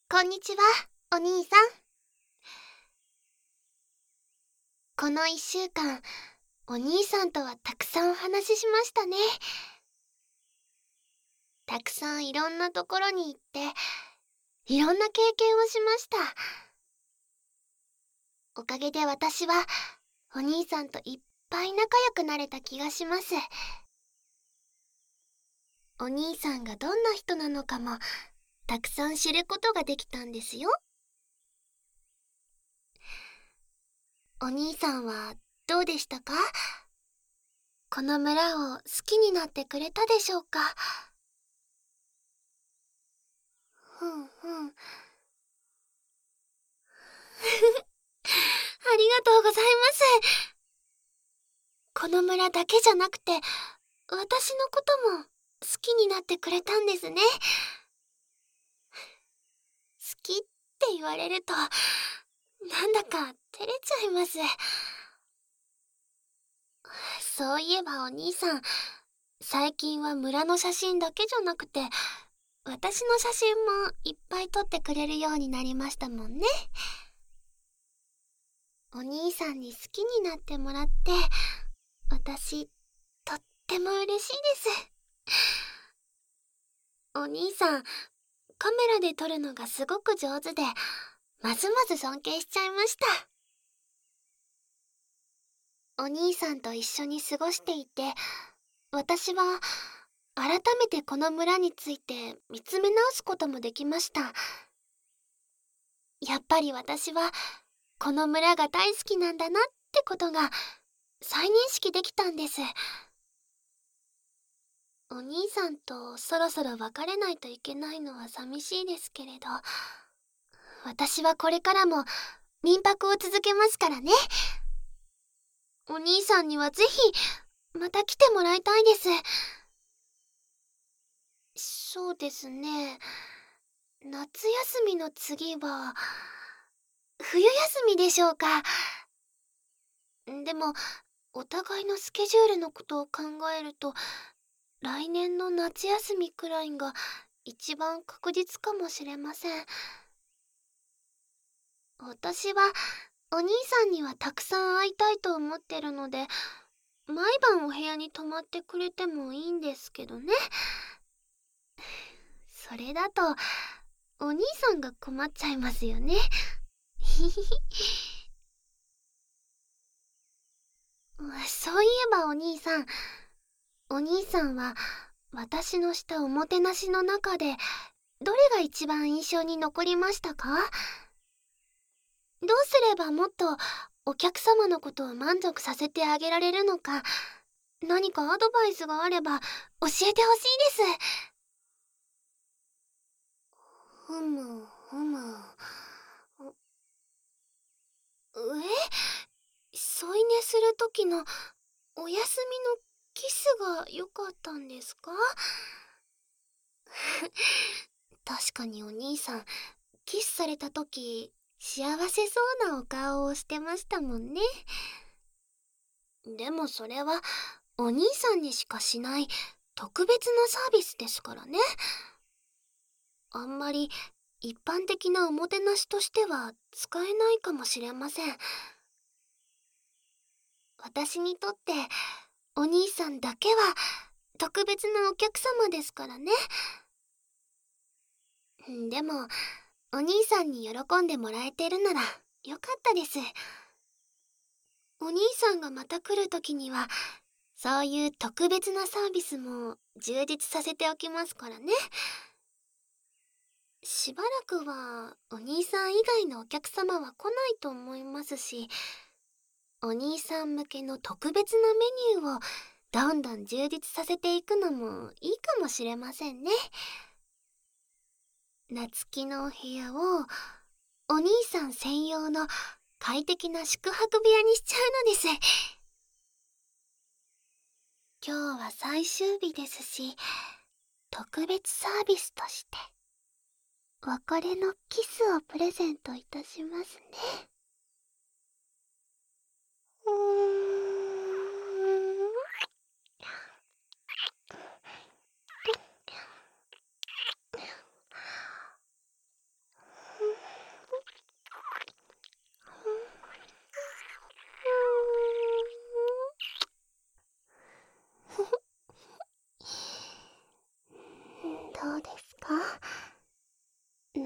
こんにちは、お兄さん。この1週間、お兄さんとはたくさんお話ししましたね。たくさんいろんなところに行って、いろんな経験をしました。おかげで私は、お兄さんといっぱい仲良くなれた気がします。お兄さんがどんな人なのかも、たくさん知ることができたんですよ。お兄さんはどうでしたか？この村を好きになってくれたでしょうか？うんうん。ありがとうございます。この村だけじゃなくて、私のことも好きになってくれたんですね。好きって言われると、なんだか照れちゃいます。そういえばお兄さん、最近は村の写真だけじゃなくて、私の写真もいっぱい撮ってくれるようになりましたもんね。お兄さんに好きになってもらって、私、とっても嬉しいです。お兄さん、カメラで撮るのがすごく上手で、ますます尊敬しちゃいました。お兄さんと一緒に過ごしていて、私は改めてこの村について見つめ直すこともできました。やっぱり私はこの村が大好きなんだなってことが再認識できたんです。お兄さんとそろそろ別れないといけないのは寂しいですけれど、私はこれからも民泊を続けますからね。お兄さんにはぜひまた来てもらいたいです。そうですね。夏休みの次は冬休みでしょうか。でもお互いのスケジュールのことを考えると、来年の夏休みくらいが一番確実かもしれません。私はお兄さんにはたくさん会いたいと思ってるので、毎晩お部屋に泊まってくれてもいいんですけどね。それだとお兄さんが困っちゃいますよね。ひひひ。そういえばお兄さんは私のしたおもてなしの中でどれが一番印象に残りましたか？どうすればもっとお客様のことを満足させてあげられるのか、何かアドバイスがあれば教えてほしいです。ふむふむ。添い寝する時のお休みのキスが良かったんですか？確かにお兄さん、キスされた時幸せそうなお顔をしてましたもんね。でもそれはお兄さんにしかしない特別なサービスですからね。あんまり一般的なおもてなしとしては使えないかもしれません。私にとってお兄さんだけは特別なお客様ですからね。でもお兄さんに喜んでもらえてるならよかったです。お兄さんがまた来る時にはそういう特別なサービスも充実させておきますからね。しばらくはお兄さん以外のお客様は来ないと思いますし、お兄さん向けの特別なメニューをどんどん充実させていくのもいいかもしれませんね。夏希のお部屋をお兄さん専用の快適な宿泊部屋にしちゃうのです。今日は最終日ですし、特別サービスとして別れのキスをプレゼントいたしますね。うーん。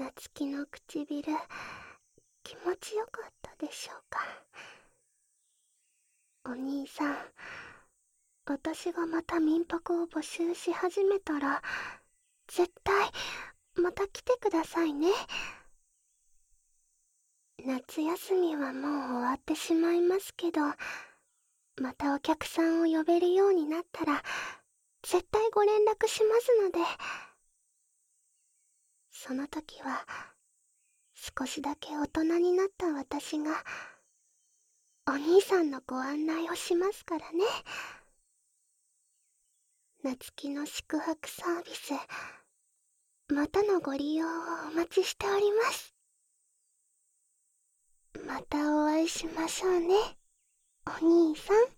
夏希の唇、気持ちよかったでしょうか。お兄さん、私がまた民泊を募集し始めたら、絶対また来てくださいね。夏休みはもう終わってしまいますけど、またお客さんを呼べるようになったら絶対ご連絡しますので、その時は少しだけ大人になった私がお兄さんのご案内をしますからね。夏希の宿泊サービス、またのご利用をお待ちしております。またお会いしましょうね、お兄さん。